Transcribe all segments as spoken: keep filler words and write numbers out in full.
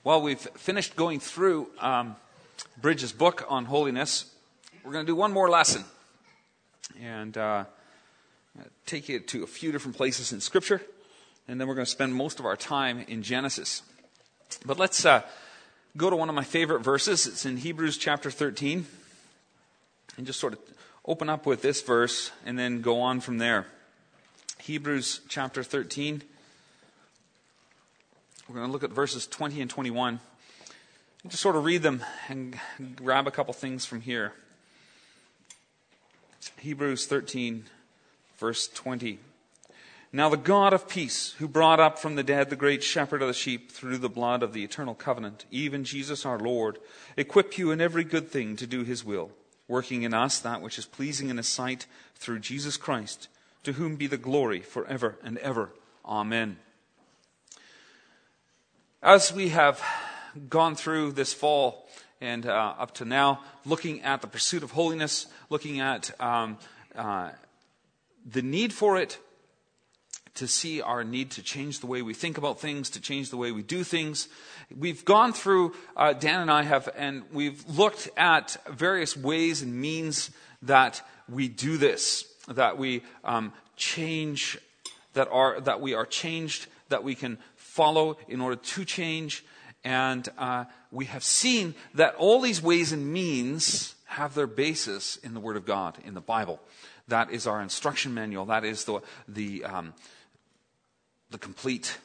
Well, we've finished going through um, Bridges' book on holiness. We're going to do one more lesson and uh, take you to a few different places in Scripture, and then we're going to spend most of our time in Genesis. But let's uh, go to one of my favorite verses. It's in Hebrews chapter thirteen, and just sort of open up with this verse and then go on from there. Hebrews chapter thirteen. We're going to look at verses twenty and twenty-one. And just sort of read them and grab a couple things from here. Hebrews thirteen, verse twenty. Now the God of peace, who brought up from the dead the great shepherd of the sheep through the blood of the eternal covenant, even Jesus our Lord, equip you in every good thing to do his will, working in us that which is pleasing in his sight through Jesus Christ, to whom be the glory forever and ever. Amen. As we have gone through this fall and uh, up to now, looking at the pursuit of holiness, looking at um, uh, the need for it, to see our need to change the way we think about things, to change the way we do things. We've gone through, uh, Dan and I have, and we've looked at various ways and means that we do this, that we um, change, that are that we are changed, that we can follow in order to change. And uh, we have seen that all these ways and means have their basis in the Word of God, in the Bible. That is our instruction manual. That is the the um, the complete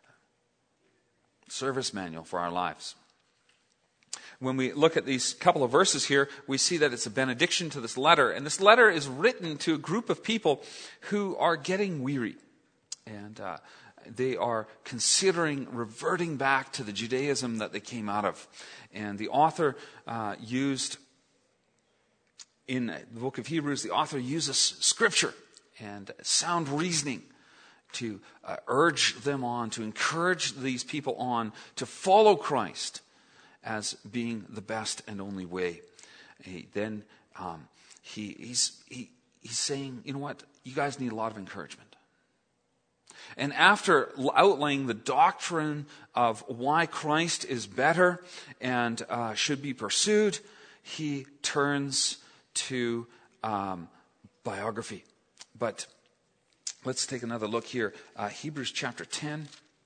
service manual for our lives. When we look at these couple of verses here, we see that it's a benediction to this letter. And this letter is written to a group of people who are getting weary. And uh, they are considering reverting back to the Judaism that they came out of. And the author uh, used, in the book of Hebrews, the author uses Scripture and sound reasoning to uh, urge them on, to encourage these people on to follow Christ as being the best and only way. He, then um, he, he's, he, he's saying, you know what, you guys need a lot of encouragement. And after outlaying the doctrine of why Christ is better and uh, should be pursued, he turns to um, biography. But let's take another look here. Uh, Hebrews chapter ten.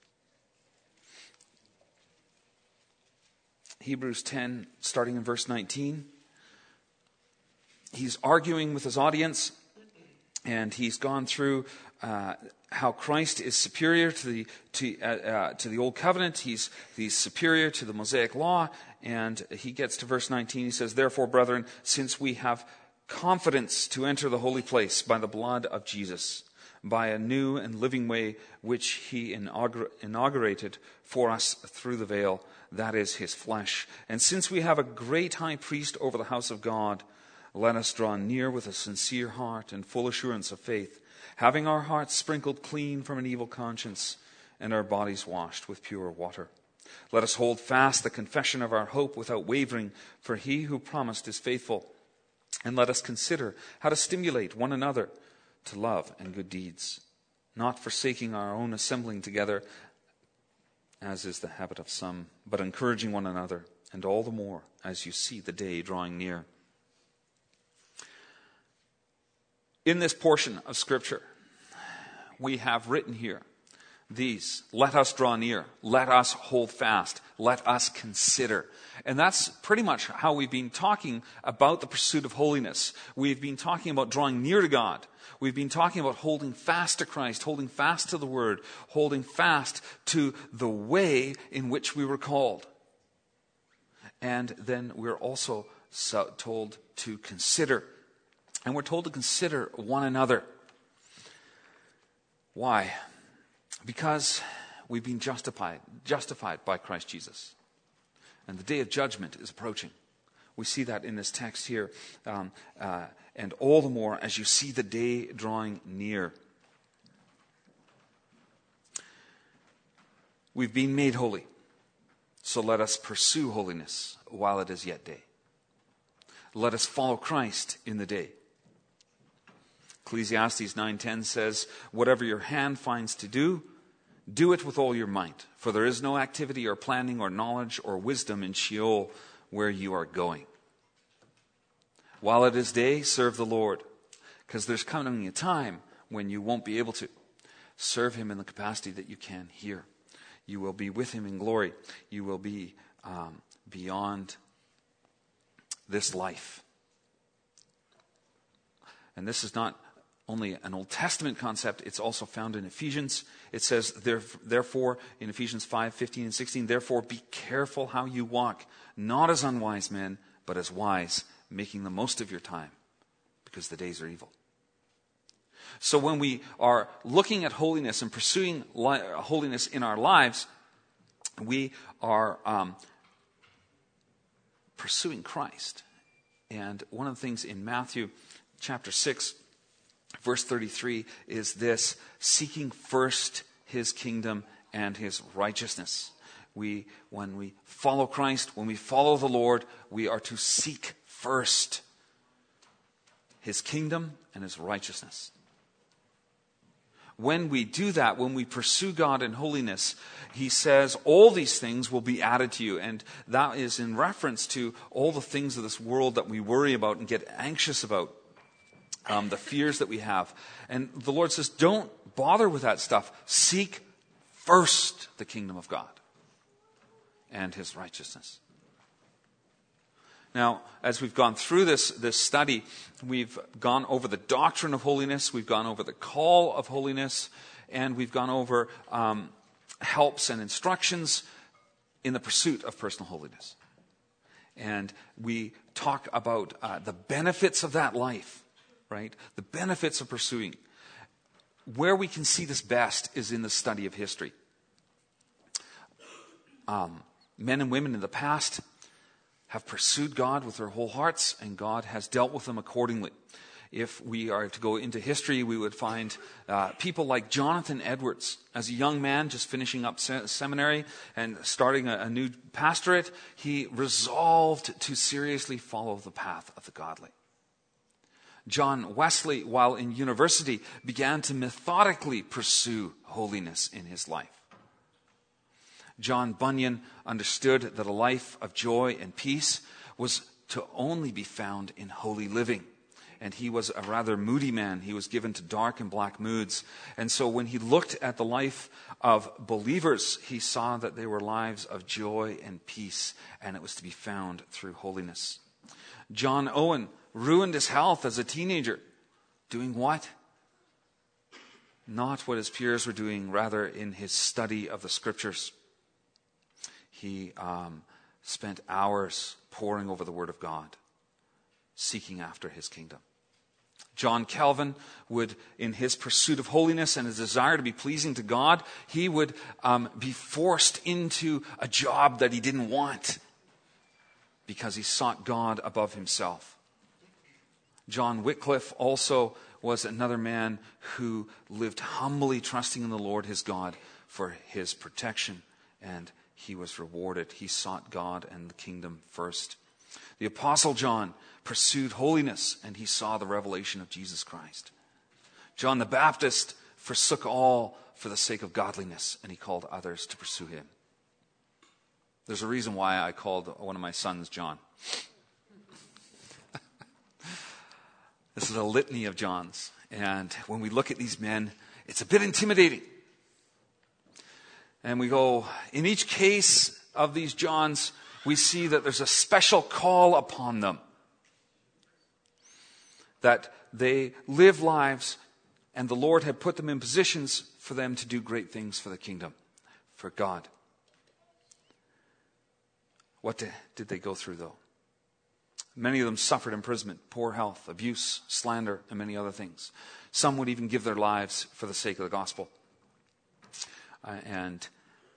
Hebrews ten, starting in verse nineteen. He's arguing with his audience, and he's gone through uh, how Christ is superior to the to uh, uh, to the old covenant. He's he's superior to the Mosaic law, and he gets to verse nineteen. He says, "Therefore, brethren, since we have confidence to enter the holy place by the blood of Jesus, by a new and living way which he inaugur- inaugurated for us through the veil, that is his flesh. And since we have a great high priest over the house of God, let us draw near with a sincere heart and full assurance of faith, having our hearts sprinkled clean from an evil conscience and our bodies washed with pure water. Let us hold fast the confession of our hope without wavering, for he who promised is faithful. And let us consider how to stimulate one another to love and good deeds, not forsaking our own assembling together, as is the habit of some, but encouraging one another, and all the more as you see the day drawing near." In this portion of Scripture, we have written here these: let us draw near, let us hold fast, let us consider. And that's pretty much how we've been talking about the pursuit of holiness. We've been talking about drawing near to God. We've been talking about holding fast to Christ, holding fast to the Word, holding fast to the way in which we were called. And then we're also so told to consider. And we're told to consider one another. Why? Because we've been justified, justified by Christ Jesus. And the day of judgment is approaching. We see that in this text here. Um, uh, and all the more as you see the day drawing near. We've been made holy. So let us pursue holiness while it is yet day. Let us follow Christ in the day. Ecclesiastes nine ten says, "Whatever your hand finds to do, Do it with all your might, for there is no activity or planning or knowledge or wisdom in Sheol where you are going. While it is day, serve the Lord, because there's coming a time when you won't be able to. Serve him in the capacity that you can here. You will be with him in glory. You will be um, beyond this life. And this is not only an Old Testament concept, it's also found in Ephesians. It says, therefore, in Ephesians five, fifteen and sixteen, therefore be careful how you walk, not as unwise men, but as wise, making the most of your time, because the days are evil. So when we are looking at holiness and pursuing li- holiness in our lives, we are um, pursuing Christ. And one of the things in Matthew chapter six, verse thirty-three is this: seeking first his kingdom and his righteousness. We, when we follow Christ, when we follow the Lord, we are to seek first his kingdom and his righteousness. When we do that, when we pursue God in holiness, he says all these things will be added to you. And that is in reference to all the things of this world that we worry about and get anxious about, um, the fears that we have. And the Lord says, don't bother with that stuff. Seek first the kingdom of God and his righteousness. Now, as we've gone through this, this study, we've gone over the doctrine of holiness, we've gone over the call of holiness, and we've gone over um, helps and instructions in the pursuit of personal holiness. And we talk about uh, the benefits of that life, right? The benefits of pursuing. Where we can see this best is in the study of history. Um, men and women in the past have pursued God with their whole hearts, and God has dealt with them accordingly. If we are to go into history, we would find uh, people like Jonathan Edwards. As a young man, just finishing up se- seminary and starting a, a new pastorate, he resolved to seriously follow the path of the godly. John Wesley, while in university, began to methodically pursue holiness in his life. John Bunyan understood that a life of joy and peace was to only be found in holy living. And he was a rather moody man. He was given to dark and black moods. And so when he looked at the life of believers, he saw that they were lives of joy and peace, and it was to be found through holiness. John Owen ruined his health as a teenager. Doing what? Not what his peers were doing, rather in his study of the scriptures. He um, spent hours poring over the Word of God, seeking after his kingdom. John Calvin would, in his pursuit of holiness and his desire to be pleasing to God, he would um, be forced into a job that he didn't want because he sought God above himself. John Wycliffe also was another man who lived humbly, trusting in the Lord his God for his protection, and he was rewarded. He sought God and the kingdom first. The Apostle John pursued holiness, and he saw the revelation of Jesus Christ. John the Baptist forsook all for the sake of godliness, and he called others to pursue him. There's a reason why I called one of my sons John. This is a litany of Johns, and when we look at these men, it's a bit intimidating. And we go, in each case of these Johns, we see that there's a special call upon them. That they live lives, and the Lord had put them in positions for them to do great things for the kingdom, for God. What did they go through, though? Many of them suffered imprisonment, poor health, abuse, slander, and many other things. Some would even give their lives for the sake of the gospel. Uh, and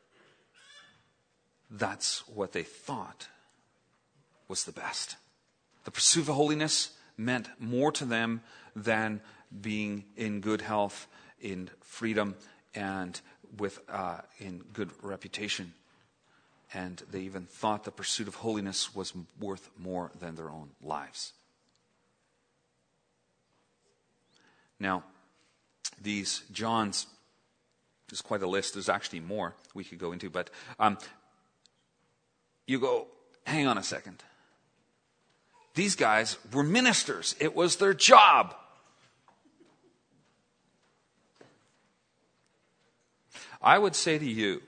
that's what they thought was the best. The pursuit of holiness meant more to them than being in good health, in freedom, and with uh, in good reputation. And they even thought the pursuit of holiness was worth more than their own lives. Now, these Johns There's quite a list. There's actually more we could go into. But um, you go, hang on a second. These guys were ministers. It was their job. I would say to you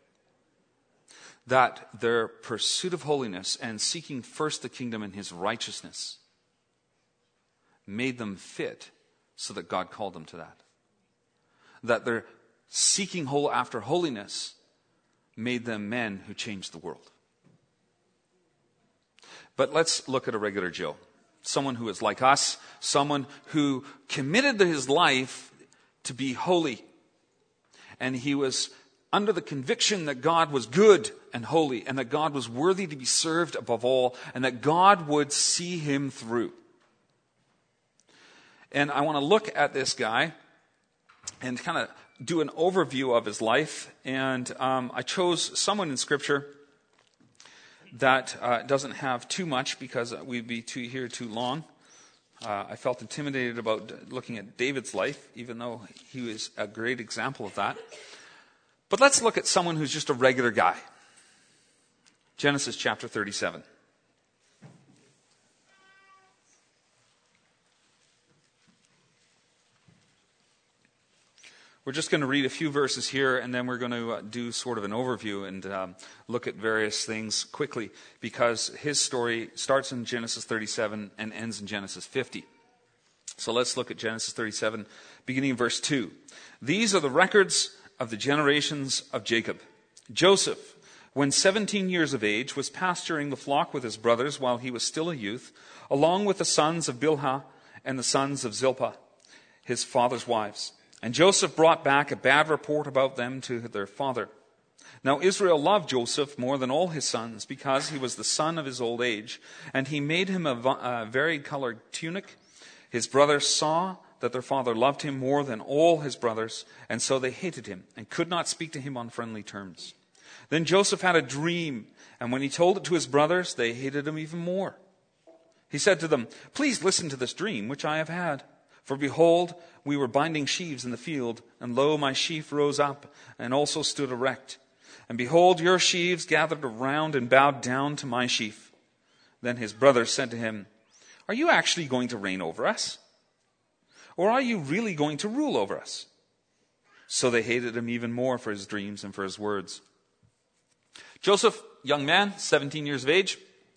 that their pursuit of holiness and seeking first the kingdom and his righteousness made them fit so that God called them to that. That their seeking whole after holiness made them men who changed the world. But let's look at a regular Joe. Someone who is like us. Someone who committed his life to be holy. And he was under the conviction that God was good and holy, and that God was worthy to be served above all, and that God would see him through. And I want to look at this guy and kind of do an overview of his life. And um, I chose someone in Scripture that uh, doesn't have too much, because we'd be too here too long. Uh, I felt intimidated about looking at David's life, even though he was a great example of that. But let's look at someone who's just a regular guy. Genesis chapter thirty-seven. We're just going to read a few verses here, and then we're going to uh, do sort of an overview and um, look at various things quickly, because his story starts in Genesis thirty-seven and ends in Genesis fifty. So let's look at Genesis thirty-seven, beginning in verse two. These are the records of the generations of Jacob. Joseph, when seventeen years of age, was pasturing the flock with his brothers while he was still a youth, along with the sons of Bilhah and the sons of Zilpah, his father's wives. And Joseph brought back a bad report about them to their father. Now Israel loved Joseph more than all his sons, because he was the son of his old age, and he made him a, a varied-colored tunic. His brothers saw that their father loved him more than all his brothers, and so they hated him and could not speak to him on friendly terms. Then Joseph had a dream, and when he told it to his brothers, they hated him even more. He said to them, "Please listen to this dream which I have had. For behold, we were binding sheaves in the field, and lo, my sheaf rose up and also stood erect. And behold, your sheaves gathered around and bowed down to my sheaf." Then his brothers said to him, "Are you actually going to reign over us? Or are you really going to rule over us?" So they hated him even more for his dreams and for his words. Joseph, young man, seventeen years of age.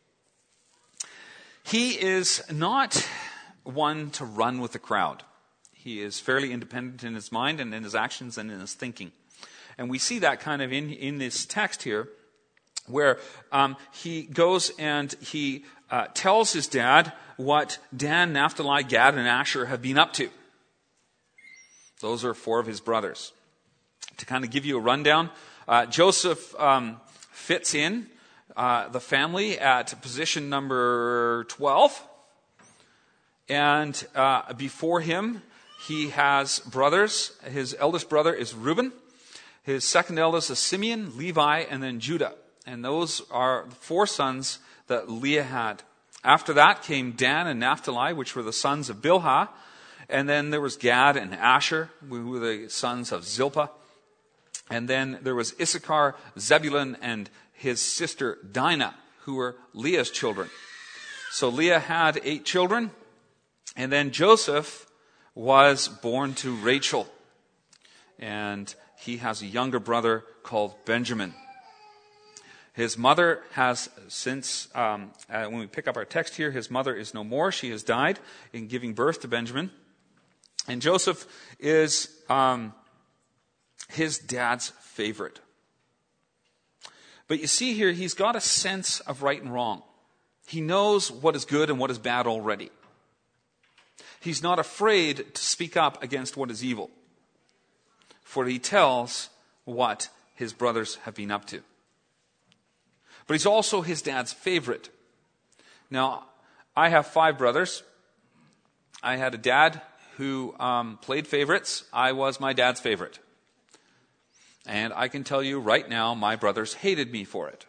He is not one to run with the crowd. He is fairly independent in his mind and in his actions and in his thinking. And we see that kind of in, in this text here, where um, he goes and he uh, tells his dad what Dan, Naphtali, Gad, and Asher have been up to. Those are four of his brothers. To kind of give you a rundown, uh, Joseph um, fits in uh, the family at position number twelve. And uh, before him, he has brothers. His eldest brother is Reuben. His second eldest is Simeon, Levi, and then Judah. And those are the four sons that Leah had. After that came Dan and Naphtali, which were the sons of Bilhah. And then there was Gad and Asher, who were the sons of Zilpah. And then there was Issachar, Zebulun, and his sister Dinah, who were Leah's children. So Leah had eight children. And then Joseph was born to Rachel. And he has a younger brother called Benjamin. His mother has since, um, uh, when we pick up our text here, his mother is no more. She has died in giving birth to Benjamin. And Joseph is um, his dad's favorite. But you see here, he's got a sense of right and wrong. He knows what is good and what is bad already. He's not afraid to speak up against what is evil, for he tells what his brothers have been up to. But he's also his dad's favorite. Now, I have five brothers. I had a dad who um, played favorites. I was my dad's favorite. And I can tell you right now, my brothers hated me for it.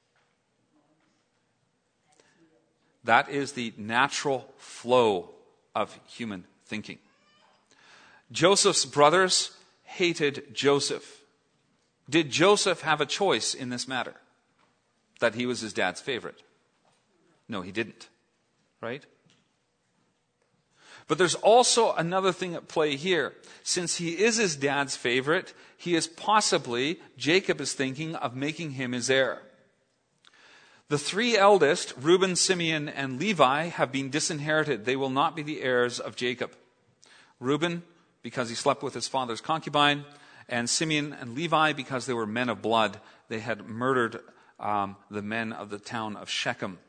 That is the natural flow of human thinking. Joseph's brothers hated Joseph. Did Joseph have a choice in this matter? That he was his dad's favorite? No, he didn't. Right? But there's also another thing at play here. Since he is his dad's favorite, he is possibly, Jacob is thinking of making him his heir. The three eldest, Reuben, Simeon, and Levi, have been disinherited. They will not be the heirs of Jacob. Reuben, because he slept with his father's concubine, and Simeon and Levi, because they were men of blood. They had murdered um, the men of the town of Shechem.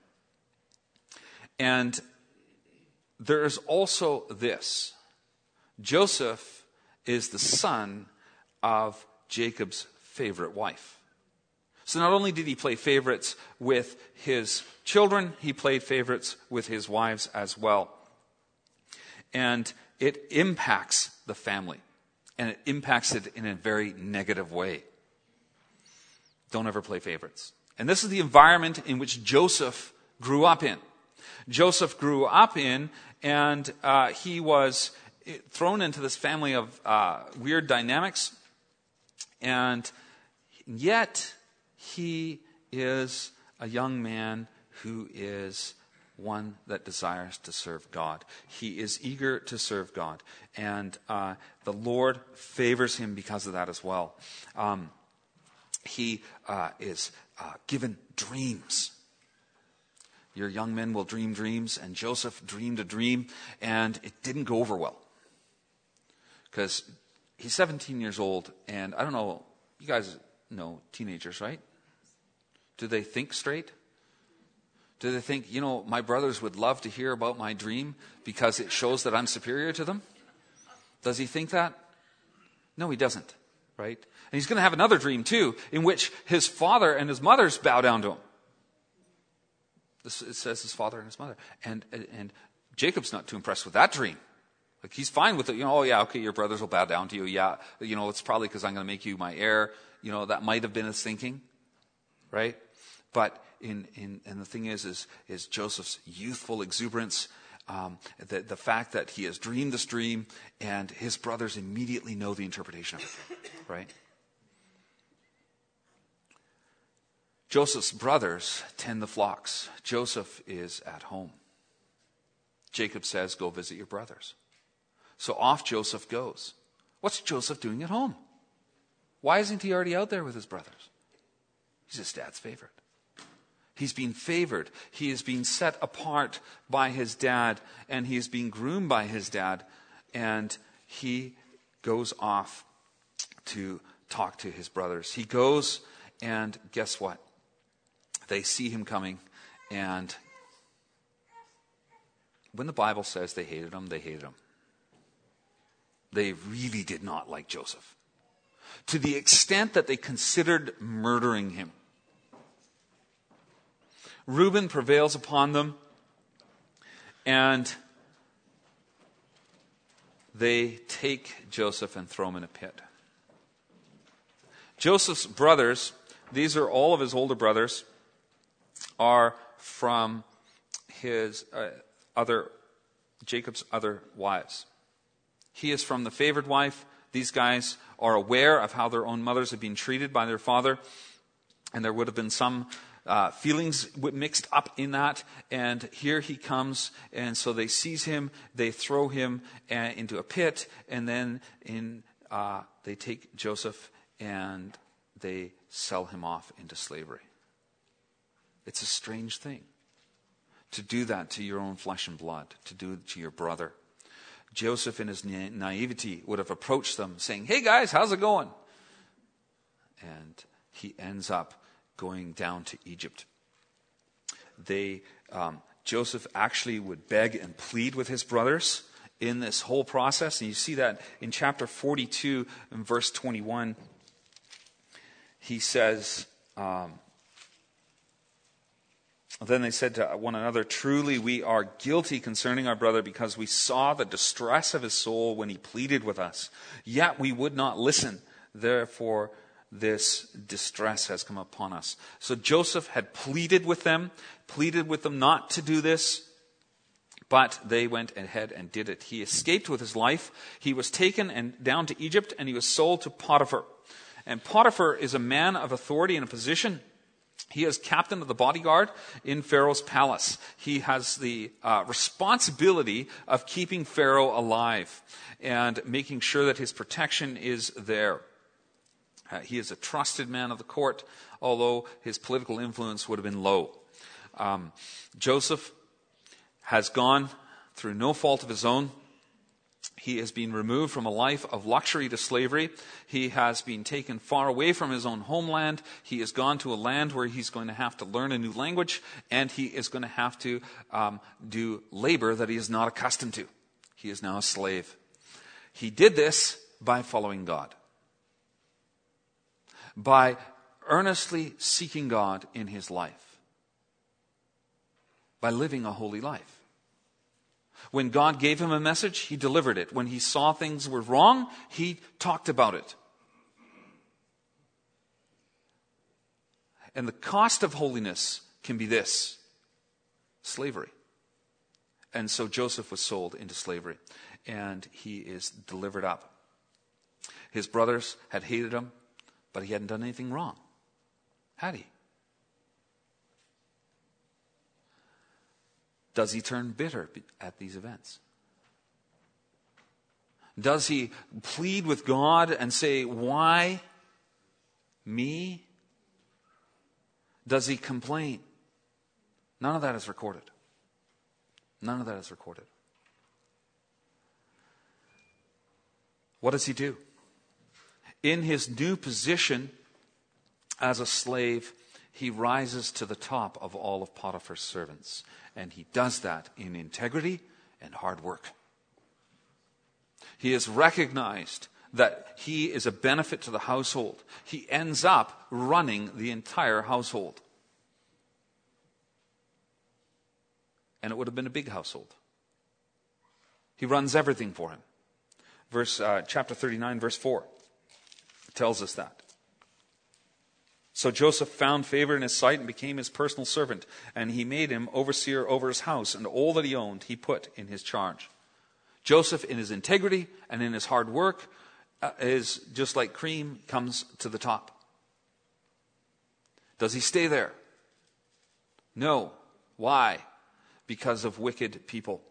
And there is also this. Joseph is the son of Jacob's favorite wife. So not only did he play favorites with his children, he played favorites with his wives as well. And it impacts the family. And it impacts it in a very negative way. Don't ever play favorites. And this is the environment in which Joseph grew up in. Joseph grew up in, and uh, he was thrown into this family of uh, weird dynamics. And yet, he is a young man who is one that desires to serve God. He is eager to serve God. And uh, the Lord favors him because of that as well. Um, he uh, is uh, given dreams. Your young men will dream dreams, and Joseph dreamed a dream, and it didn't go over well. Because he's seventeen years old, and I don't know, you guys know teenagers, right? Do they think straight? Do they think, you know, my brothers would love to hear about my dream because it shows that I'm superior to them? Does he think that? No, he doesn't, right? And he's going to have another dream too, in which his father and his mothers bow down to him. This, it says his father and his mother. And, and, and Jacob's not too impressed with that dream. Like, he's fine with it. You know, oh yeah, okay, your brothers will bow down to you. Yeah, you know, it's probably because I'm going to make you my heir. You know, that might have been his thinking, right? But in, in and the thing is, is, is Joseph's youthful exuberance, um, the, the fact that he has dreamed this dream, and his brothers immediately know the interpretation of it, right? Joseph's brothers tend the flocks. Joseph is at home. Jacob says, go visit your brothers. So off Joseph goes. What's Joseph doing at home? Why isn't he already out there with his brothers? He's his dad's favorite. He's been favored. He is being set apart by his dad, and he is being groomed by his dad. And he goes off to talk to his brothers. He goes, and guess what? They see him coming, and when the Bible says they hated him, they hated him. They really did not like Joseph, to the extent that they considered murdering him. Reuben prevails upon them, and they take Joseph and throw him in a pit. Joseph's brothers, these are all of his older brothers, are from his uh, other, Jacob's other wives. He is from the favored wife. These guys are aware of how their own mothers have been treated by their father, and there would have been some uh, feelings mixed up in that. And here he comes, and so they seize him, they throw him uh, into a pit, and then in uh, they take Joseph and they sell him off into slavery. It's a strange thing to do that to your own flesh and blood, to do it to your brother. Joseph, in his na- naivety, would have approached them saying, hey guys, how's it going? And he ends up going down to Egypt. They, um, Joseph actually would beg and plead with his brothers in this whole process. And you see that in chapter forty-two, in verse twenty-one. He says, um, then they said to one another, truly we are guilty concerning our brother, because we saw the distress of his soul when he pleaded with us. Yet we would not listen. Therefore, this distress has come upon us. So Joseph had pleaded with them, pleaded with them not to do this. But they went ahead and did it. He escaped with his life. He was taken and down to Egypt, and he was sold to Potiphar. And Potiphar is a man of authority and a position. He is captain of the bodyguard in Pharaoh's palace. He has the uh, responsibility of keeping Pharaoh alive and making sure that his protection is there. Uh, he is a trusted man of the court, although his political influence would have been low. Um, Joseph has gone through no fault of his own. He has been removed from a life of luxury to slavery. He has been taken far away from his own homeland. He has gone to a land where he's going to have to learn a new language, and he is going to have to um, do labor that he is not accustomed to. He is now a slave. He did this by following God, by earnestly seeking God in his life, by living a holy life. When God gave him a message, he delivered it. When he saw things were wrong, he talked about it. And the cost of holiness can be this: slavery. And so Joseph was sold into slavery, and he is delivered up. His brothers had hated him, but he hadn't done anything wrong, had he? Does he turn bitter at these events? Does he plead with God and say, why me? Does he complain? None of that is recorded. None of that is recorded. What does he do? In his new position as a slave, he rises to the top of all of Potiphar's servants. And he does that in integrity and hard work. He is recognized that he is a benefit to the household. He ends up running the entire household. And it would have been a big household. He runs everything for him. Verse uh, chapter thirty-nine, verse four tells us that. So Joseph found favor in his sight and became his personal servant, and he made him overseer over his house, and all that he owned he put in his charge. Joseph, in his integrity and in his hard work, uh, is just like cream, comes to the top. Does he stay there? No. Why? Because of wicked people.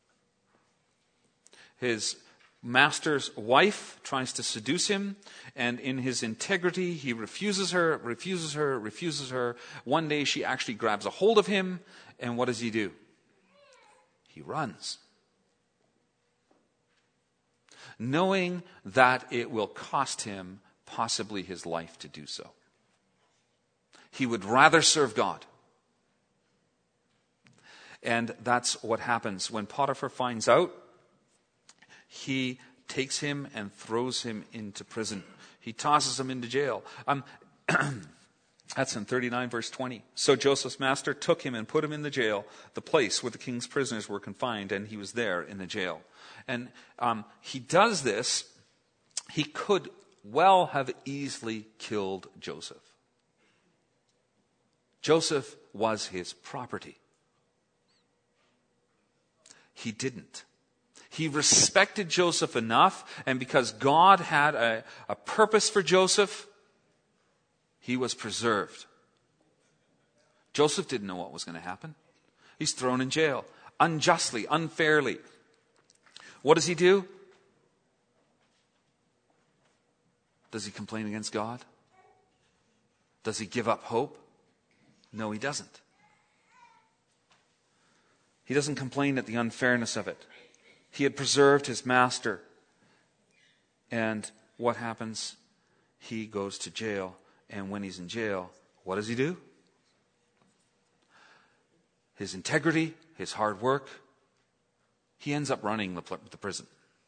His master's wife tries to seduce him, and in his integrity, he refuses her, refuses her, refuses her. One day she actually grabs a hold of him, and what does he do? He runs. Knowing that it will cost him possibly his life to do so. He would rather serve God. And that's what happens. When Potiphar finds out, he takes him and throws him into prison. He tosses him into jail. Um, that's in thirty-nine, verse twenty. So Joseph's master took him and put him in the jail, the place where the king's prisoners were confined, and he was there in the jail. And um, he does this. He could well have easily killed Joseph. Joseph was his property. He didn't. He respected Joseph enough, and because God had a, a purpose for Joseph, he was preserved. Joseph didn't know what was going to happen. He's thrown in jail, unjustly, unfairly. What does he do? Does he complain against God? Does he give up hope? No, he doesn't. He doesn't complain at the unfairness of it. He had preserved his master. And what happens? He goes to jail. And when he's in jail, what does he do? His integrity, his hard work, he ends up running the, the prison.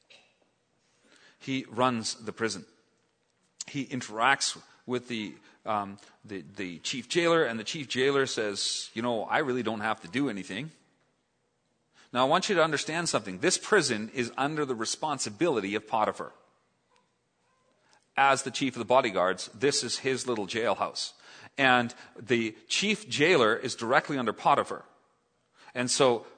He runs the prison. He interacts with the, um, the, the chief jailer, and the chief jailer says, you know, I really don't have to do anything. Now, I want you to understand something. This prison is under the responsibility of Potiphar. As the chief of the bodyguards, this is his little jailhouse. And the chief jailer is directly under Potiphar. And so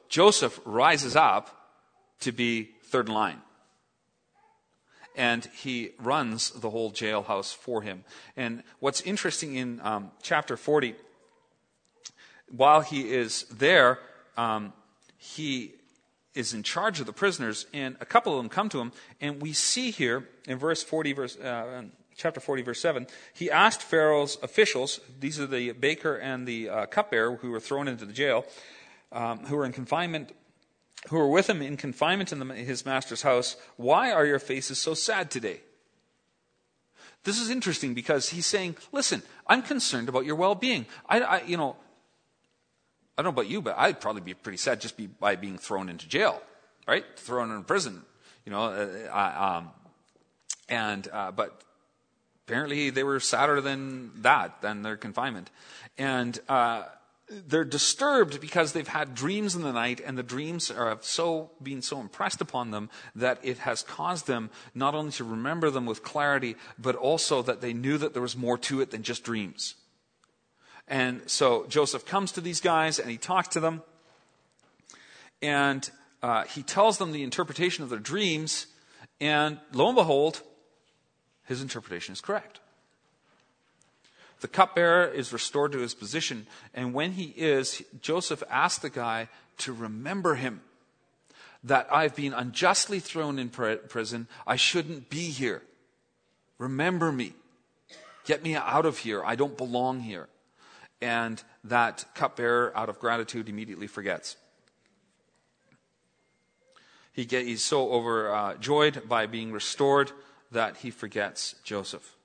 Joseph rises up to be third in line. And he runs the whole jailhouse for him. And what's interesting in um, chapter forty, while he is there, um, he is in charge of the prisoners, and a couple of them come to him. And we see here in verse forty, verse uh, chapter forty, verse seven, he asked Pharaoh's officials, these are the baker and the uh, cupbearer who were thrown into the jail, um, who were in confinement, who were with him in confinement in the, his master's house, why are your faces so sad today? This is interesting because he's saying, listen, I'm concerned about your well-being. I, I, you know, I don't know about you, but I'd probably be pretty sad just be, by being thrown into jail, right? Thrown in prison, you know. Uh, um, and uh, but apparently they were sadder than that, than their confinement. And uh, they're disturbed because they've had dreams in the night, and the dreams are so been so impressed upon them that it has caused them not only to remember them with clarity, but also that they knew that there was more to it than just dreams. And so Joseph comes to these guys and he talks to them, and uh, he tells them the interpretation of their dreams, and lo and behold, his interpretation is correct. The cupbearer is restored to his position, and when he is, Joseph asks the guy to remember him, that I've been unjustly thrown in prison. I shouldn't be here. Remember me. Get me out of here. I don't belong here. And that cupbearer, out of gratitude, immediately forgets. He get, he's so overjoyed by being restored that he forgets Joseph.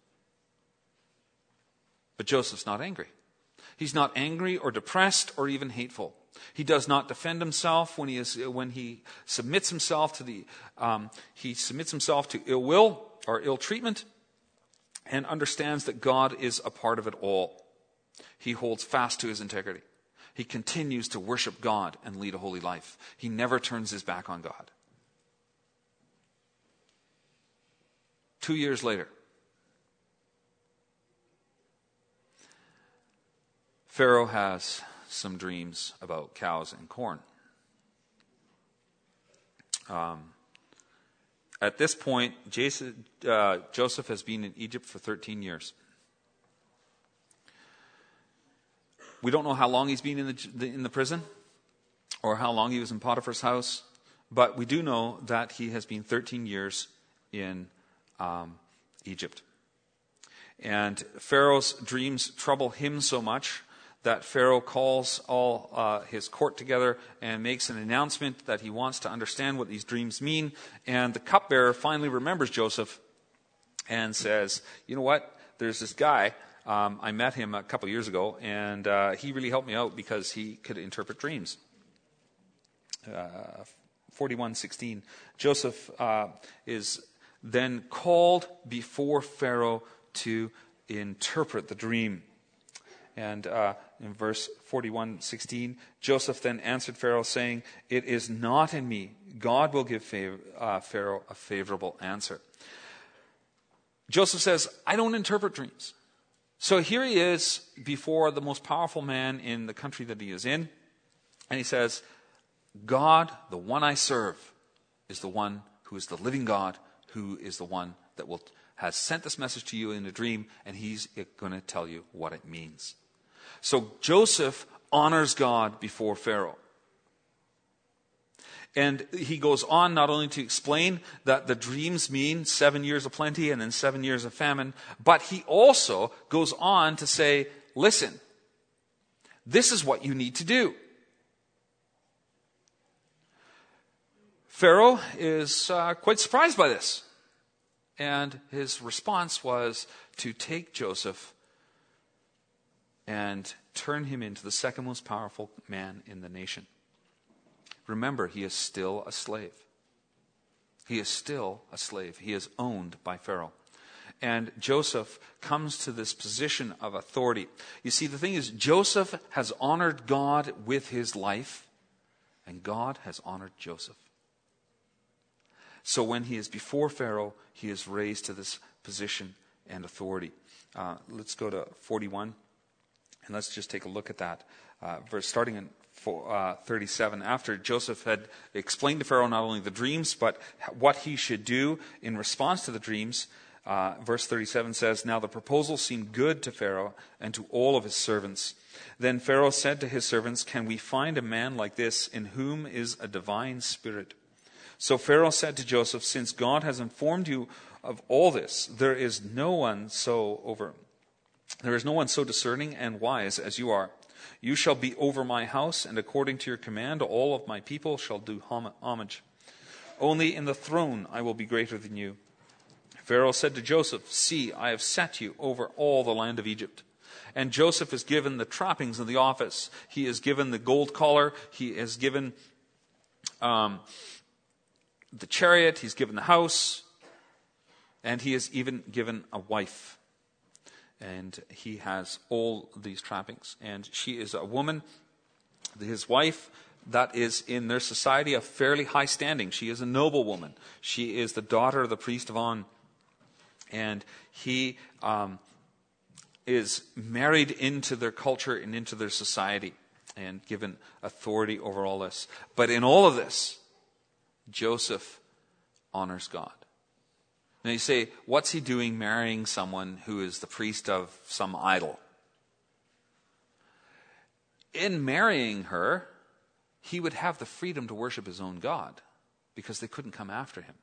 But Joseph's not angry. He's not angry or depressed or even hateful. He does not defend himself when he is when he submits himself to the um, he submits himself to ill will or ill treatment, and understands that God is a part of it all. He holds fast to his integrity. He continues to worship God and lead a holy life. He never turns his back on God. Two years later, Pharaoh has some dreams about cows and corn. Um, at this point, Jason, uh, Joseph has been in Egypt for thirteen years. We don't know how long he's been in the, in the prison or how long he was in Potiphar's house, but we do know that he has been thirteen years in um, Egypt. And Pharaoh's dreams trouble him so much that Pharaoh calls all uh, his court together and makes an announcement that he wants to understand what these dreams mean. And the cupbearer finally remembers Joseph and says, you know what, there's this guy, um, I met him a couple years ago, and uh, he really helped me out because he could interpret dreams. Uh, forty-one sixteen, Joseph uh, is then called before Pharaoh to interpret the dream. And uh, in verse forty-one sixteen, Joseph then answered Pharaoh, saying, it is not in me. God will give fav- uh, Pharaoh a favorable answer. Joseph says, I don't interpret dreams. So here he is before the most powerful man in the country that he is in. And he says, God, the one I serve, is the one who is the living God, who is the one that will has sent this message to you in a dream, and he's going to tell you what it means. So Joseph honors God before Pharaoh. And he goes on not only to explain that the dreams mean seven years of plenty and then seven years of famine, but he also goes on to say, listen, this is what you need to do. Pharaoh is uh, quite surprised by this. And his response was to take Joseph and turn him into the second most powerful man in the nation. Remember, he is still a slave. He is still a slave. He is owned by Pharaoh. And Joseph comes to this position of authority. You see, the thing is, Joseph has honored God with his life, and God has honored Joseph. So when he is before Pharaoh, he is raised to this position and authority. Uh, let's go to forty-one, and let's just take a look at that. Uh, verse, starting in for, uh, thirty-seven, after Joseph had explained to Pharaoh not only the dreams, but what he should do in response to the dreams, uh, verse thirty-seven says, "Now the proposal seemed good to Pharaoh and to all of his servants. Then Pharaoh said to his servants, 'Can we find a man like this in whom is a divine spirit?' So Pharaoh said to Joseph, 'Since God has informed you of all this, there is no one so over, there is no one so discerning and wise as you are. You shall be over my house, and according to your command, all of my people shall do homage. Only in the throne I will be greater than you.' Pharaoh said to Joseph, 'See, I have set you over all the land of Egypt.' And Joseph is given the trappings of the office. He is given the gold collar. He is given um, the chariot. He's given the house. And he is even given a wife. And he has all these trappings. And she is a woman, his wife, that is in their society of fairly high standing. She is a noble woman. She is the daughter of the priest of On. And he um, is married into their culture and into their society and given authority over all this. But in all of this, Joseph honors God. Now you say, what's he doing marrying someone who is the priest of some idol? In marrying her, he would have the freedom to worship his own God because they couldn't come after him.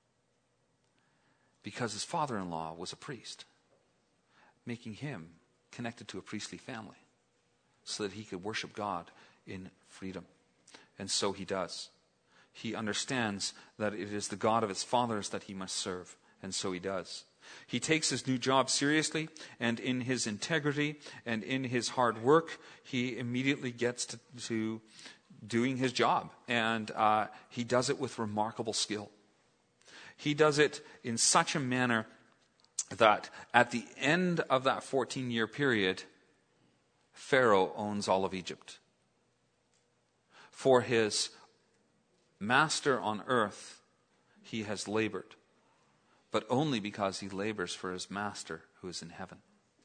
Because his father-in-law was a priest, making him connected to a priestly family so that he could worship God in freedom. And so he does. He understands that it is the God of his fathers that he must serve. And so he does. He takes his new job seriously, and in his integrity and in his hard work, he immediately gets to, to doing his job. And uh, he does it with remarkable skill. He does it in such a manner that at the end of that fourteen-year period, Pharaoh owns all of Egypt. For his master on earth, he has labored, but only because he labors for his master who is in heaven.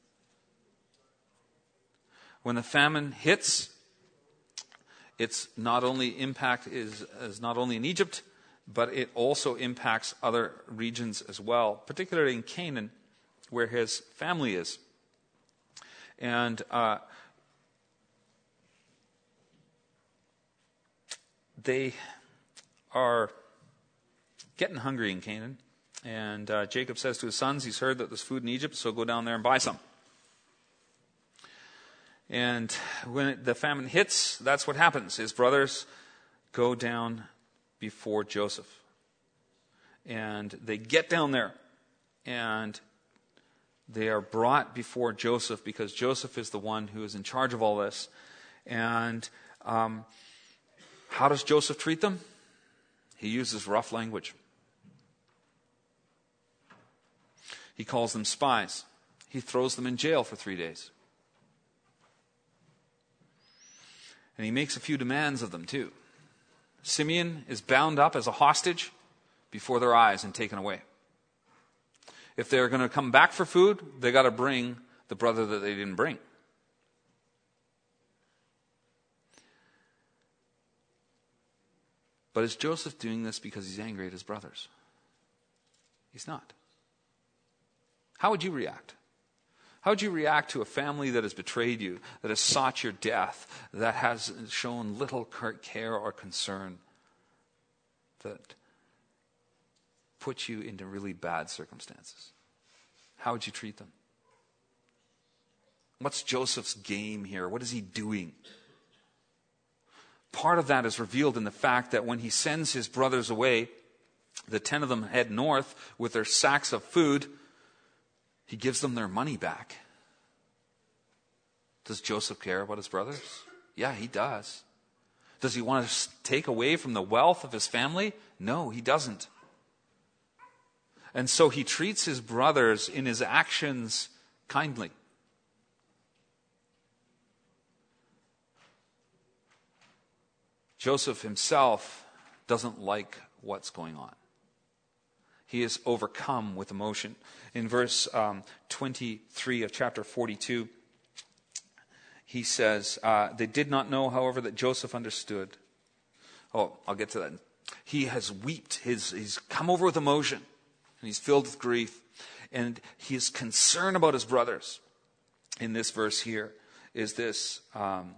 When the famine hits, it's not only impact is, is not only in Egypt, but it also impacts other regions as well, particularly in Canaan, where his family is. And uh, they are getting hungry in Canaan. And uh, Jacob says to his sons, he's heard that there's food in Egypt, so go down there and buy some. And when it, the famine hits, that's what happens. His brothers go down before Joseph. And they get down there, and they are brought before Joseph because Joseph is the one who is in charge of all this. And um, how does Joseph treat them? He uses rough language. He calls them spies. He throws them in jail for three days. And he makes a few demands of them too. Simeon is bound up as a hostage before their eyes and taken away. If they're going to come back for food, they got to bring the brother that they didn't bring. But is Joseph doing this because he's angry at his brothers? He's not. How would you react? How would you react to a family that has betrayed you, that has sought your death, that has shown little care or concern, that put you into really bad circumstances? How would you treat them? What's Joseph's game here? What is he doing? Part of that is revealed in the fact that when he sends his brothers away, the ten of them head north with their sacks of food. He gives them their money back. Does Joseph care about his brothers? Yeah, he does. Does he want to take away from the wealth of his family? No, he doesn't. And so he treats his brothers in his actions kindly. Joseph himself doesn't like what's going on. He is overcome with emotion. In verse um, twenty-three of chapter forty-two, he says, uh, they did not know, however, that Joseph understood. Oh, I'll get to that. He has wept. His, he's come over with emotion. And he's filled with grief. And he is concerned about his brothers. In this verse here is this... Um,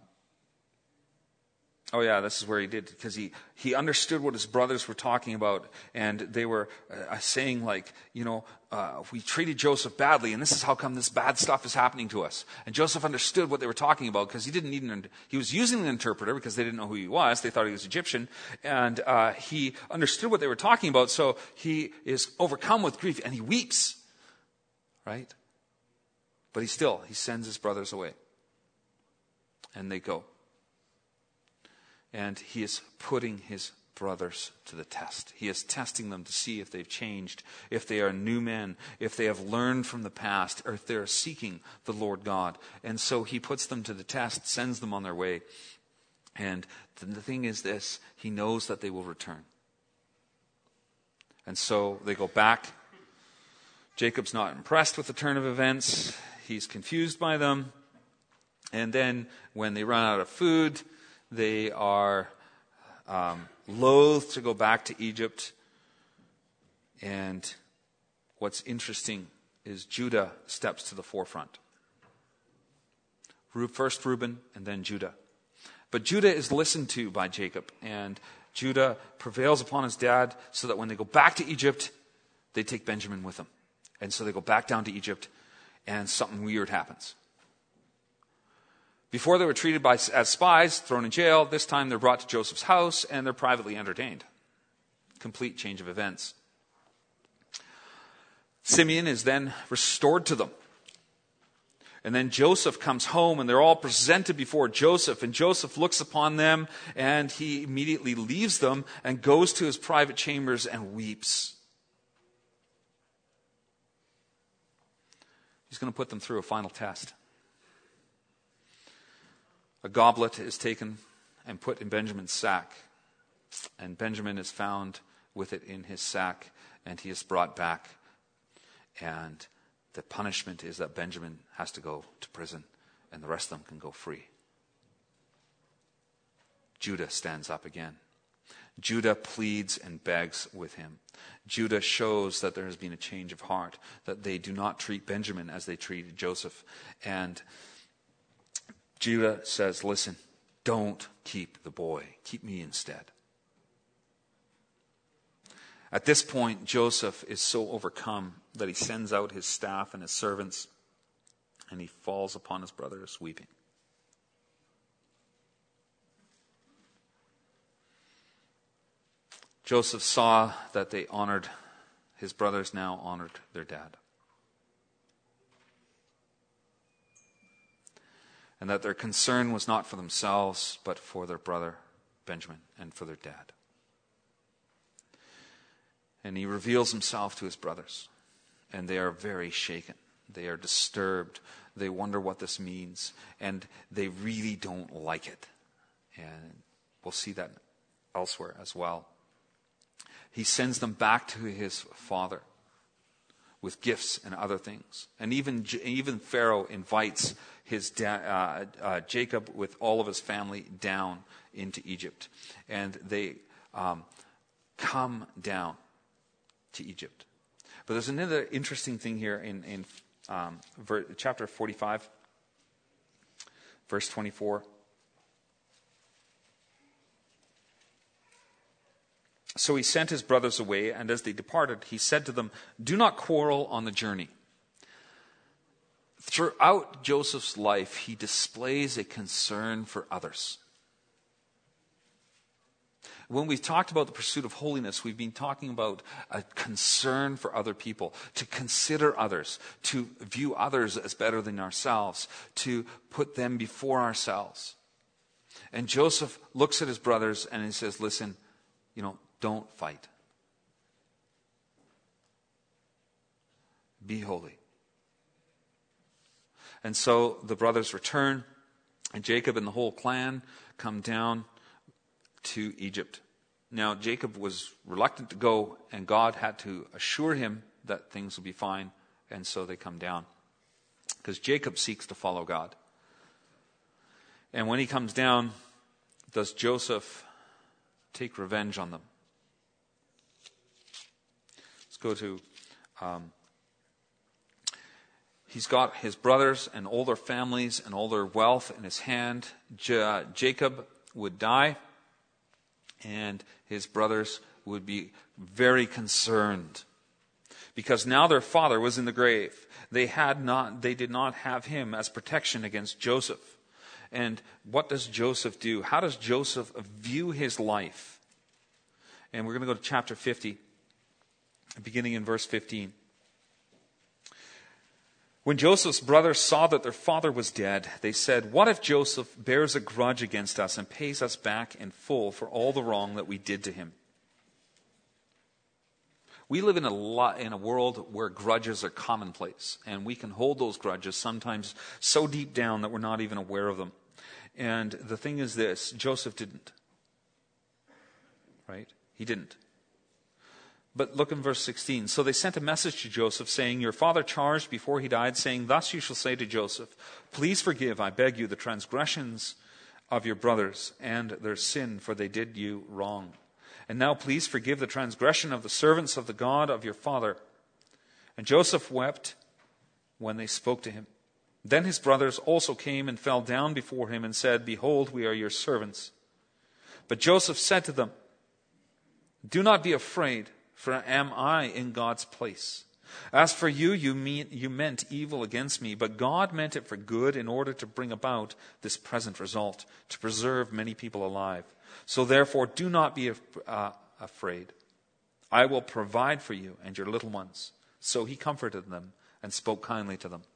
Oh yeah, this is where he did, because he, he understood what his brothers were talking about, and they were uh, saying like, you know, uh, we treated Joseph badly, and this is how come this bad stuff is happening to us. And Joseph understood what they were talking about, because he didn't need an, he was using an interpreter because they didn't know who he was. They thought he was Egyptian, and uh, he understood what they were talking about, so he is overcome with grief, and he weeps, right? But he still, he sends his brothers away, and they go. And he is putting his brothers to the test. He is testing them to see if they've changed, if they are new men, if they have learned from the past, or if they are seeking the Lord God. And so he puts them to the test, sends them on their way. And the thing is this, he knows that they will return. And so they go back. Jacob's not impressed with the turn of events. He's confused by them. And then when they run out of food, they are um, loath to go back to Egypt. And what's interesting is Judah steps to the forefront. First Reuben and then Judah. But Judah is listened to by Jacob. And Judah prevails upon his dad so that when they go back to Egypt, they take Benjamin with them. And so they go back down to Egypt and something weird happens. Before they were treated by, as spies, thrown in jail. This time they're brought to Joseph's house and they're privately entertained. Complete change of events. Simeon is then restored to them. And then Joseph comes home and they're all presented before Joseph. And Joseph looks upon them and he immediately leaves them and goes to his private chambers and weeps. He's going to put them through a final test. A goblet is taken and put in Benjamin's sack. And Benjamin is found with it in his sack, and he is brought back. And the punishment is that Benjamin has to go to prison, and the rest of them can go free. Judah stands up again. Judah pleads and begs with him. Judah shows that there has been a change of heart, that they do not treat Benjamin as they treated Joseph. And Judah says, listen, don't keep the boy. Keep me instead. At this point, Joseph is so overcome that he sends out his staff and his servants, and he falls upon his brothers weeping. Joseph saw that they honored, his brothers now honored their dad. And that their concern was not for themselves, but for their brother Benjamin and for their dad. And he reveals himself to his brothers. And they are very shaken. They are disturbed. They wonder what this means. And they really don't like it. And we'll see that elsewhere as well. He sends them back to his father with gifts and other things. And even even Pharaoh invites his da- uh, uh, Jacob with all of his family down into Egypt. And they um, come down to Egypt. But there's another interesting thing here in, in um, ver- chapter forty-five, verse twenty-four. So he sent his brothers away, and as they departed, he said to them, "Do not quarrel on the journey." Throughout Joseph's life, he displays a concern for others. When we've talked about the pursuit of holiness, we've been talking about a concern for other people, to consider others, to view others as better than ourselves, to put them before ourselves. And Joseph looks at his brothers and he says, listen, you know, don't fight. Be holy. And so the brothers return, and Jacob and the whole clan come down to Egypt. Now, Jacob was reluctant to go, and God had to assure him that things will be fine, and so they come down. Because Jacob seeks to follow God. And when he comes down, does Joseph take revenge on them? Let's go to, um, he's got his brothers and all their families and all their wealth in his hand. J- Jacob would die, and his brothers would be very concerned, because now their father was in the grave. They had not, they did not have him as protection against Joseph. And what does Joseph do? How does Joseph view his life? And we're going to go to chapter fifty, beginning in verse fifteen. When Joseph's brothers saw that their father was dead, they said, "What if Joseph bears a grudge against us and pays us back in full for all the wrong that we did to him?" We live in a lot, in a world where grudges are commonplace, and we can hold those grudges sometimes so deep down that we're not even aware of them. And the thing is this, Joseph didn't. Right? He didn't. But look in verse sixteen. So they sent a message to Joseph saying, "Your father charged before he died, saying, 'Thus you shall say to Joseph, please forgive, I beg you, the transgressions of your brothers and their sin, for they did you wrong. And now please forgive the transgression of the servants of the God of your father.' And Joseph wept when they spoke to him. Then his brothers also came and fell down before him and said, 'Behold, we are your servants.' But Joseph said to them, 'Do not be afraid, for am I in God's place? As for you, you, mean, you meant evil against me, but God meant it for good in order to bring about this present result, to preserve many people alive. So therefore, do not be uh, afraid. I will provide for you and your little ones.' So he comforted them and spoke kindly to them."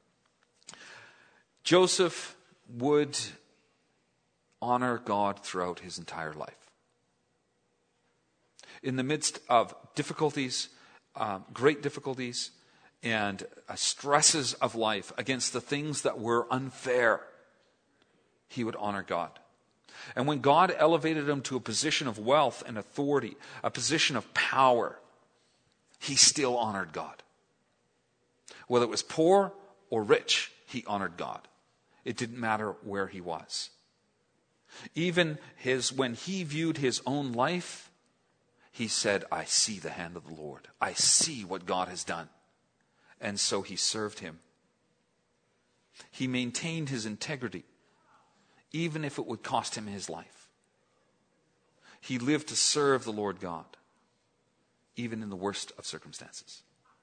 Joseph would honor God throughout his entire life. In the midst of difficulties, um, great difficulties, and uh, stresses of life against the things that were unfair, he would honor God. And when God elevated him to a position of wealth and authority, a position of power, he still honored God. Whether it was poor or rich, he honored God. It didn't matter where he was. Even his, when he viewed his own life, he said, "I see the hand of the Lord. I see what God has done." And so he served him. He maintained his integrity, even if it would cost him his life. He lived to serve the Lord God, even in the worst of circumstances.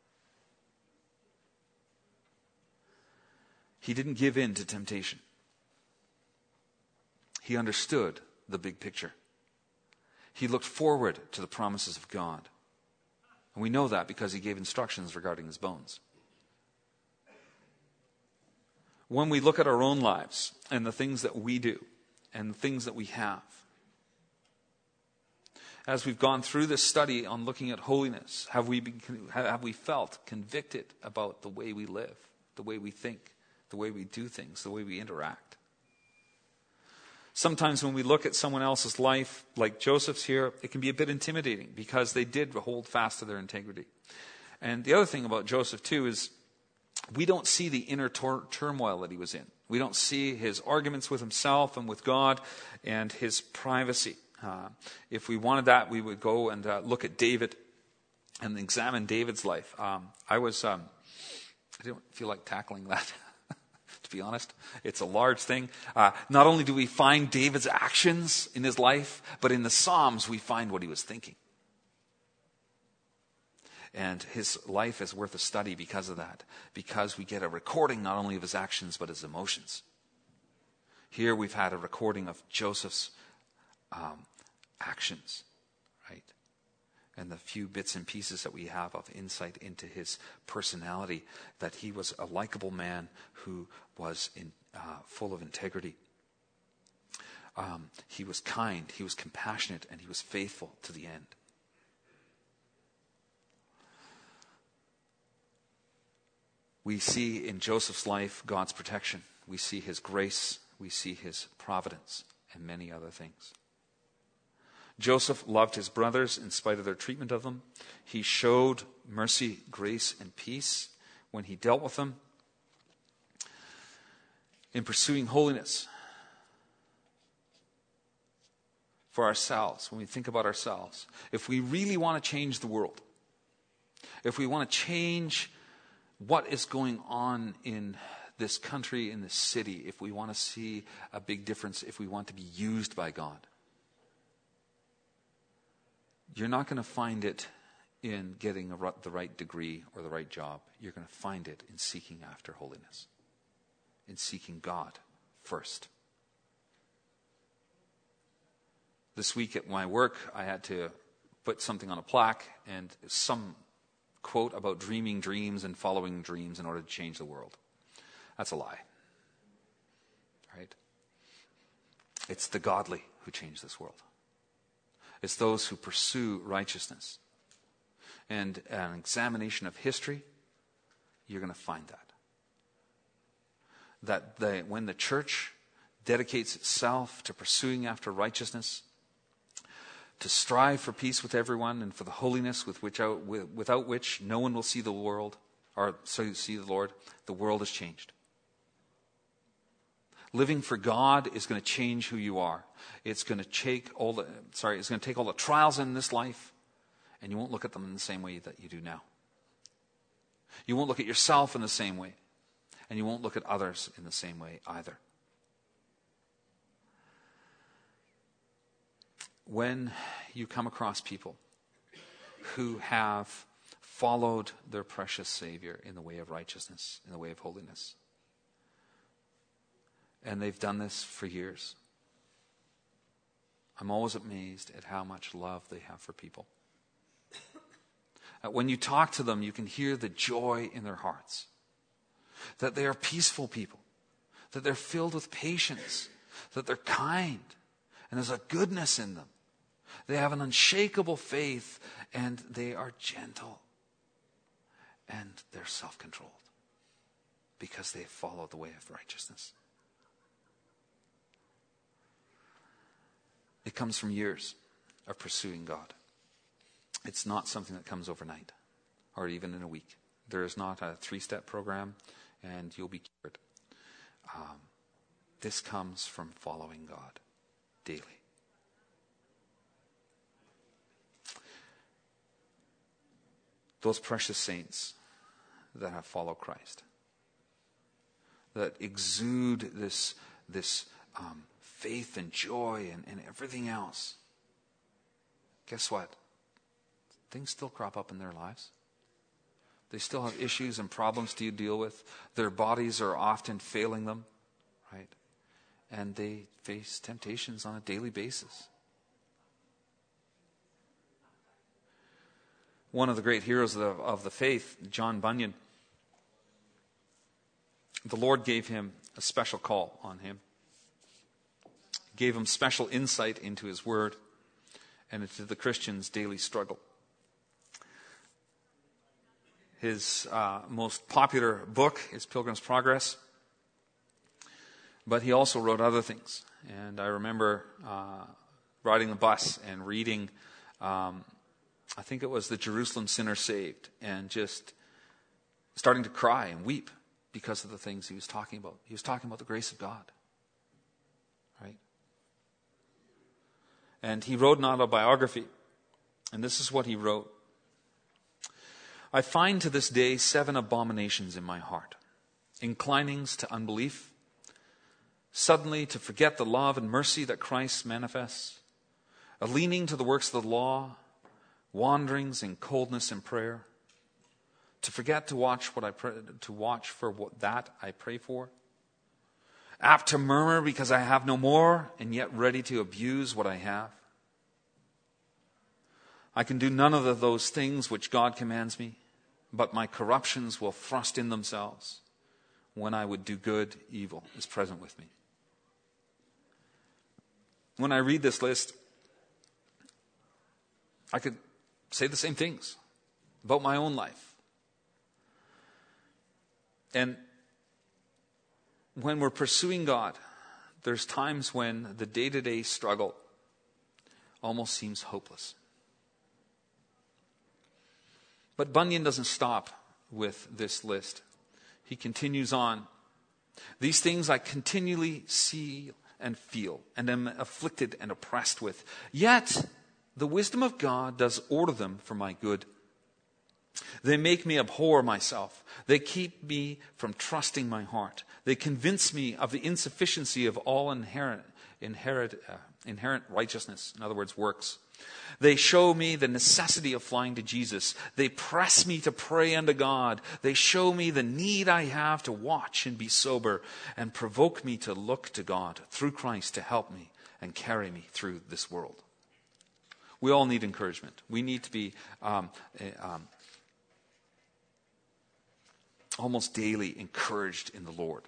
He didn't give in to temptation. He understood the big picture. He looked forward to the promises of God. And we know that because he gave instructions regarding his bones. When we look at our own lives and the things that we do and the things that we have, as we've gone through this study on looking at holiness, have we been, have we felt convicted about the way we live, the way we think, the way we do things, the way we interact? Sometimes when we look at someone else's life, like Joseph's here, it can be a bit intimidating because they did hold fast to their integrity. And the other thing about Joseph too is we don't see the inner tor- turmoil that he was in. We don't see his arguments with himself and with God and his privacy. Uh, if we wanted that, we would go and uh, look at David and examine David's life. Um, I was, um, I didn't feel like tackling that. To be honest, it's a large thing. Uh, not only do we find David's actions in his life, but in the Psalms we find what he was thinking. And his life is worth a study because of that, because we get a recording not only of his actions but his emotions. Here we've had a recording of Joseph's um, actions, right? And the few bits and pieces that we have of insight into his personality, that he was a likable man who was in, uh, full of integrity. Um, he was kind, he was compassionate, and he was faithful to the end. We see in Joseph's life God's protection. We see his grace, we see his providence, and many other things. Joseph loved his brothers in spite of their treatment of them. He showed mercy, grace, and peace when he dealt with them. In pursuing holiness, for ourselves, when we think about ourselves, if we really want to change the world, if we want to change what is going on in this country, in this city, if we want to see a big difference, if we want to be used by God, you're not going to find it in getting a, the right degree or the right job. You're going to find it in seeking after holiness, in seeking God first. This week at my work, I had to put something on a plaque and some quote about dreaming dreams and following dreams in order to change the world. That's a lie. Right? It's the godly who change this world. It's those who pursue righteousness. And an examination of history, you're going to find that. That the, when the church dedicates itself to pursuing after righteousness, to strive for peace with everyone and for the holiness with which out, without which no one will see the world, or so see the Lord, the world has changed. Living for God is going to change who you are. It's going to take all the sorry, it's going to take all the trials in this life, and you won't look at them in the same way that you do now. You won't look at yourself in the same way, and you won't look at others in the same way either. When you come across people who have followed their precious Savior in the way of righteousness, in the way of holiness, and they've done this for years, I'm always amazed at how much love they have for people. When you talk to them, you can hear the joy in their hearts, that they are peaceful people, that they're filled with patience, that they're kind, and there's a goodness in them. They have an unshakable faith, and they are gentle, and they're self-controlled because they follow the way of righteousness. It comes from years of pursuing God. It's not something that comes overnight or even in a week. There is not a three-step program and you'll be cured. Um, this comes from following God daily. Those precious saints that have followed Christ, that exude this, this um, faith and joy and, and everything else, guess what? Things still crop up in their lives. They still have issues and problems to deal with. Their bodies are often failing them, right? And they face temptations on a daily basis. One of the great heroes of the, of the faith, John Bunyan, the Lord gave him a special call on him. Gave him special insight into his word and into the Christian's daily struggle. His uh, most popular book is Pilgrim's Progress, but he also wrote other things. And I remember uh, riding the bus and reading, um, I think it was The Jerusalem Sinner Saved, and just starting to cry and weep because of the things he was talking about. He was talking about the grace of God, right? And he wrote an autobiography, and this is what he wrote. I find to this day seven abominations in my heart: inclinings to unbelief, suddenly to forget the love and mercy that Christ manifests, a leaning to the works of the law, wanderings in coldness in prayer, to forget to watch what I pray, to watch for what that I pray for, apt to murmur because I have no more, and yet ready to abuse what I have. I can do none of those things which God commands me, but my corruptions will thrust in themselves. When I would do good, evil is present with me. When I read this list, I could say the same things about my own life. And when we're pursuing God, there's times when the day-to-day struggle almost seems hopeless. But Bunyan doesn't stop with this list. He continues on. These things I continually see and feel, and am afflicted and oppressed with. Yet the wisdom of God does order them for my good. They make me abhor myself. They keep me from trusting my heart. They convince me of the insufficiency of all inherent, inherent, uh, inherent righteousness, in other words, works. They show me the necessity of flying to Jesus. They press me to pray unto God. They show me the need I have to watch and be sober, and provoke me to look to God through Christ to help me and carry me through this world. We all need encouragement. We need to be um, um, almost daily encouraged in the Lord.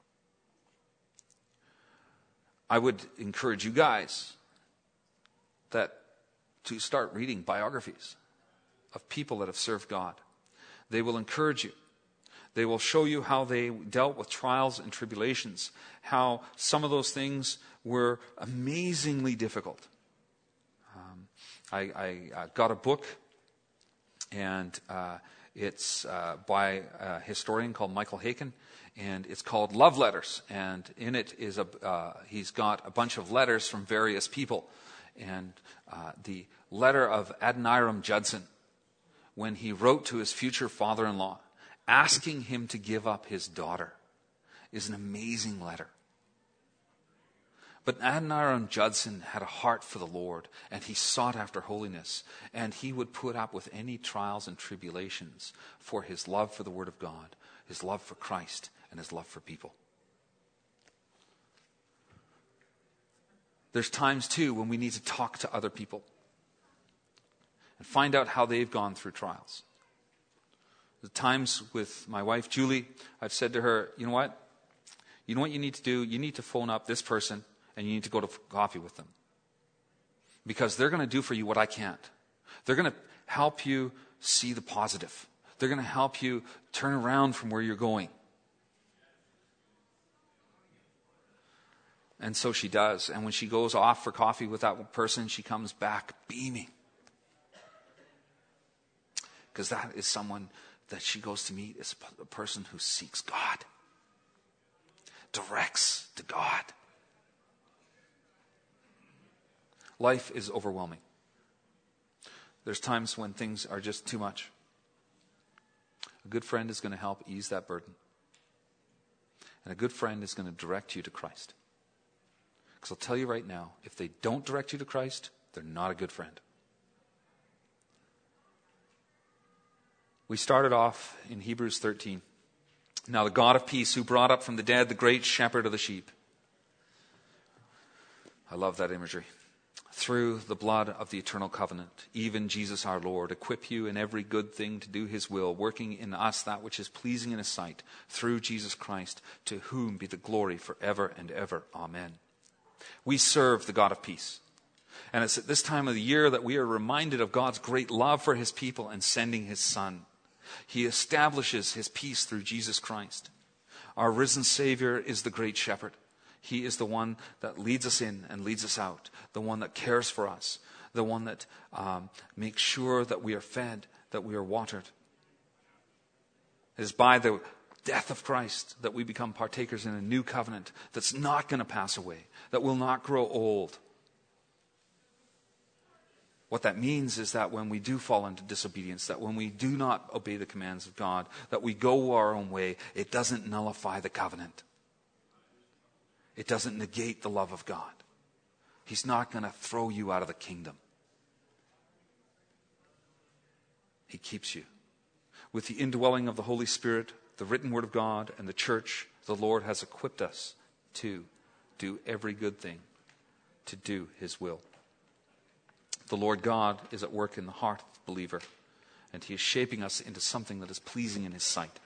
I would encourage you guys that to start reading biographies of people that have served God. They will encourage you. They will show you how they dealt with trials and tribulations, how some of those things were amazingly difficult. Um, I, I uh, got a book, and uh, it's uh, by a historian called Michael Haykin, and it's called Love Letters. And in it is a uh, he's got a bunch of letters from various people. And uh, the letter of Adoniram Judson, when he wrote to his future father-in-law, asking him to give up his daughter, is an amazing letter. But Adoniram Judson had a heart for the Lord, and he sought after holiness, and he would put up with any trials and tribulations for his love for the Word of God, his love for Christ, and his love for people. There's times, too, when we need to talk to other people and find out how they've gone through trials. The times with my wife, Julie, I've said to her, you know what? You know what you need to do? You need to phone up this person, and you need to go to coffee with them. Because they're going to do for you what I can't. They're going to help you see the positive. They're going to help you turn around from where you're going. And so she does. And when she goes off for coffee with that person, she comes back beaming. Because that is someone that she goes to meet, is a person who seeks God. Directs to God. Life is overwhelming. There's times when things are just too much. A good friend is going to help ease that burden. And a good friend is going to direct you to Christ. Because I'll tell you right now, if they don't direct you to Christ, they're not a good friend. We started off in Hebrews thirteen. Now the God of peace, who brought up from the dead the great shepherd of the sheep. I love that imagery. Through the blood of the eternal covenant, even Jesus our Lord, equip you in every good thing to do his will, working in us that which is pleasing in his sight, through Jesus Christ, to whom be the glory forever and ever. Amen. We serve the God of peace. And it's at this time of the year that we are reminded of God's great love for his people and sending his Son. He establishes his peace through Jesus Christ. Our risen Savior is the great shepherd. He is the one that leads us in and leads us out, the one that cares for us, the one that um, makes sure that we are fed, that we are watered. It is by the death of Christ that we become partakers in a new covenant that's not going to pass away, that will not grow old. What that means is that when we do fall into disobedience, that when we do not obey the commands of God, that we go our own way, it doesn't nullify the covenant. It doesn't negate the love of God. He's not going to throw you out of the kingdom. He keeps you. With the indwelling of the Holy Spirit, the written word of God, and the church, the Lord has equipped us to do every good thing, to do his will. The Lord God is at work in the heart of the believer, and he is shaping us into something that is pleasing in his sight.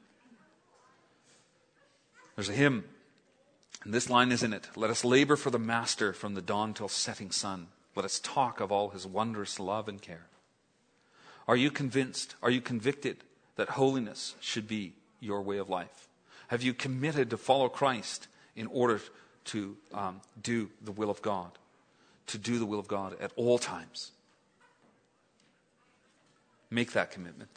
There's a hymn, and this line is in it. Let us labor for the Master from the dawn till setting sun. Let us talk of all his wondrous love and care. Are you convinced? Are you convicted that holiness should be your way of life? Have you committed to follow Christ in order to um, do the will of God? To do the will of God at all times. Make that commitment.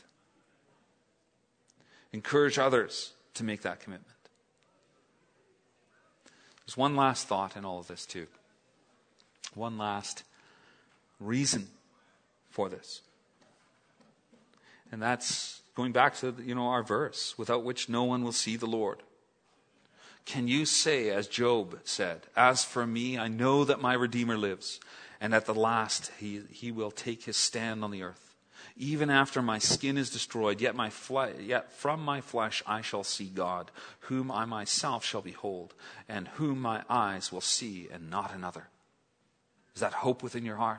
Encourage others to make that commitment. There's one last thought in all of this too. One last reason for this. And that's going back to, you know, our verse, without which no one will see the Lord. Can you say, as Job said, as for me, I know that my Redeemer lives, and at the last he, he will take his stand on the earth. Even after my skin is destroyed, yet my fle- yet from my flesh I shall see God, whom I myself shall behold, and whom my eyes will see, and not another. Is that hope within your heart?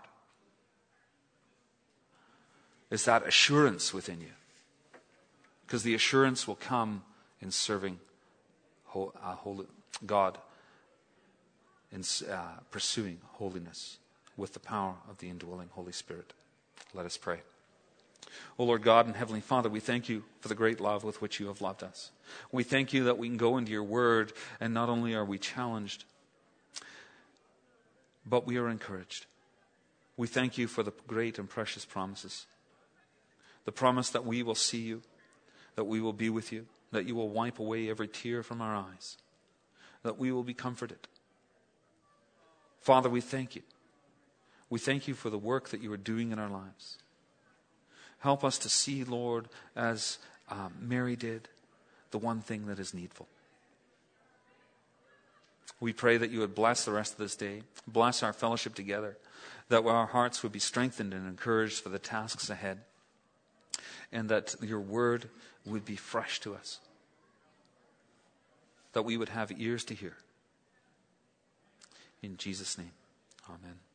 Is that assurance within you? Because the assurance will come in serving uh, holy, God, in uh, pursuing holiness with the power of the indwelling Holy Spirit. Let us pray. O Lord God and Heavenly Father, we thank you for the great love with which you have loved us. We thank you that we can go into your word, and not only are we challenged, but we are encouraged. We thank you for the great and precious promises. The promise that we will see you, that we will be with you, that you will wipe away every tear from our eyes, that we will be comforted. Father, we thank you. We thank you for the work that you are doing in our lives. Help us to see, Lord, as um, Mary did, the one thing that is needful. We pray that you would bless the rest of this day, bless our fellowship together, that our hearts would be strengthened and encouraged for the tasks ahead, and that your word would be fresh to us, that we would have ears to hear. In Jesus' name, amen.